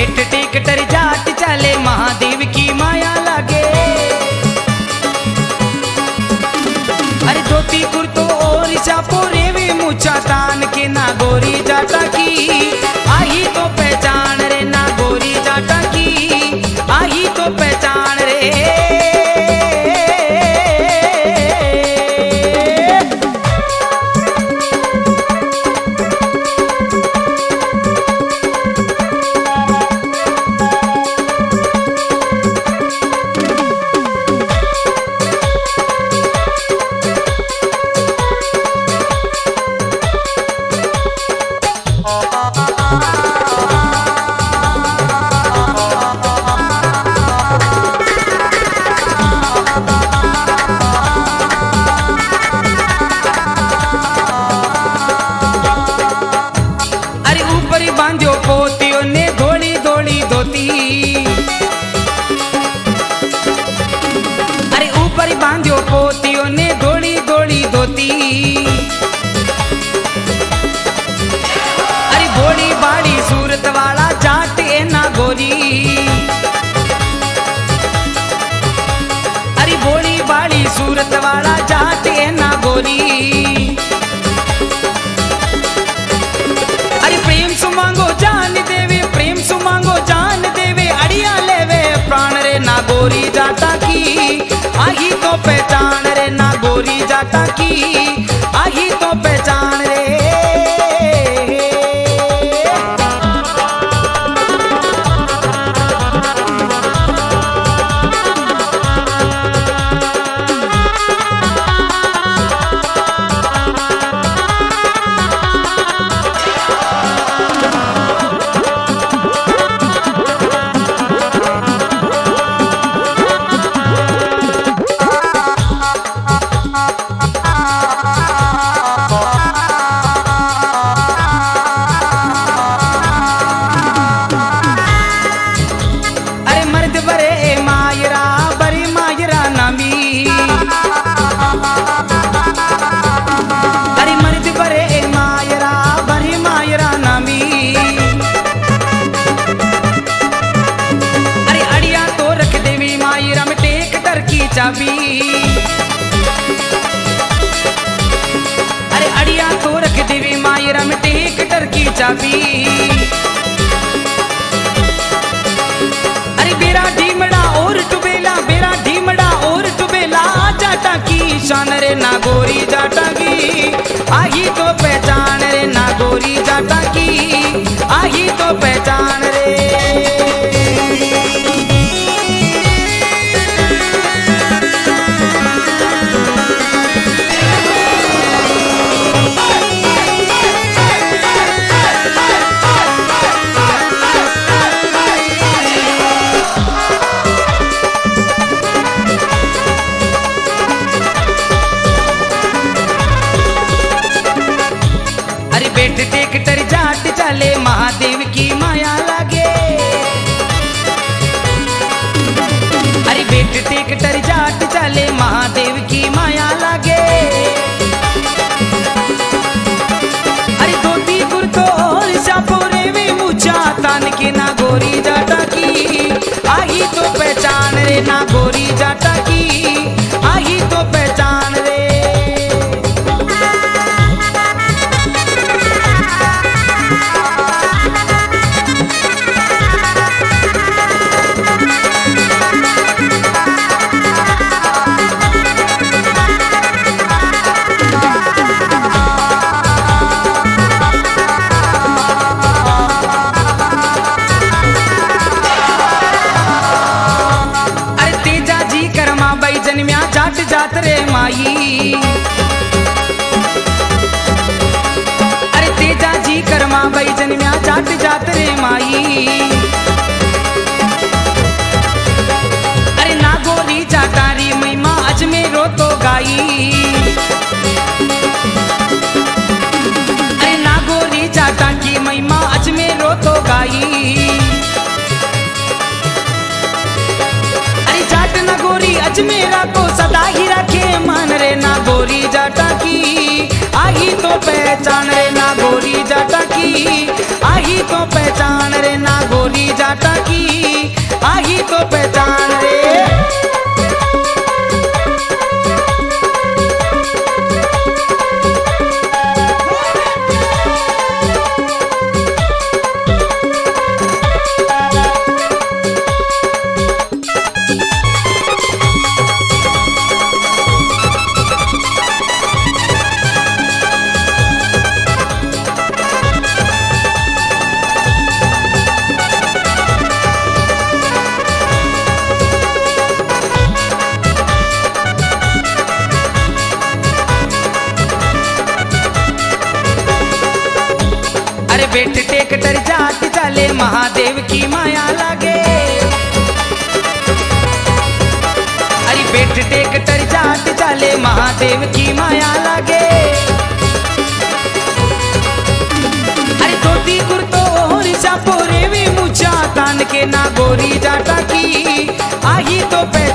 बेट टेकटर जाट चले महादेव की माया लागे। अरे धोती कुर्तो और चापो रेवे मुचा तान के ना गोरी जाटा की आई तो पहचान रे ना गोरी जाटा की आई तो पहचान रे। बांध्यो पोतियों ने धोली धोली धोती। अरे ऊपर बांध्यो पोतियों ने धोली धोली धोती। अरे भोली बाड़ी सूरत वाला जाट ए ना गोरी। अरे भोली बाड़ी सूरत वाला जाट ए ना गोरी। मांगो जान देवे प्रेम सु मांगो जान देवे अड़िया लेवे प्राण रे ना गोरी जाटा की आही तो पहचान रे ना गोरी जाटा की आही तो पहचान रे। अरे अड़िया तो रख देवी मायरा में टेकटर की चाबी। अरे बेरा ढीमड़ा और टुबेला बेरा ढीमड़ा और टुबेला जाटा की शान रे ना गोरी जाटा की आही तो पहचान रे ना गोरी जाटा की आही तो पहचान रे। बेट टेकटर जाट चले महादेव की माया लागे। अरे बेट टेकटर जाट चले महादेव की माया लागे। अरे धोती कुर्तो और चापो रेवे मुचा तान के ना गोरी जाटा की आही तो पहचान रे ना गोरी जाटा की आही तो पहचान रे। जाट जात रे माई। अरे तेजा जी करमा भाई जन्म्या जाट जात रे माई। अरे ना गोरी जाटारी महिमा अजमेरो तो गाई। अरे ना गोरी जाटा की महिमा अजमेरो तो गाई। अजमेरा को सदा ही रखे मान रे ना गोरी जाटा की आही तो पहचान रे ना गोरी जाटा की आही तो पहचान रे ना गोरी जाटा। बेट टेकटर जात चले महादेव की माया लागे। अरे बेट टेकटर जात चले महादेव की माया लागे। अरे धोती कुर्तो और चापोरे भी मुचा तान के ना गोरी जाटा की आही तो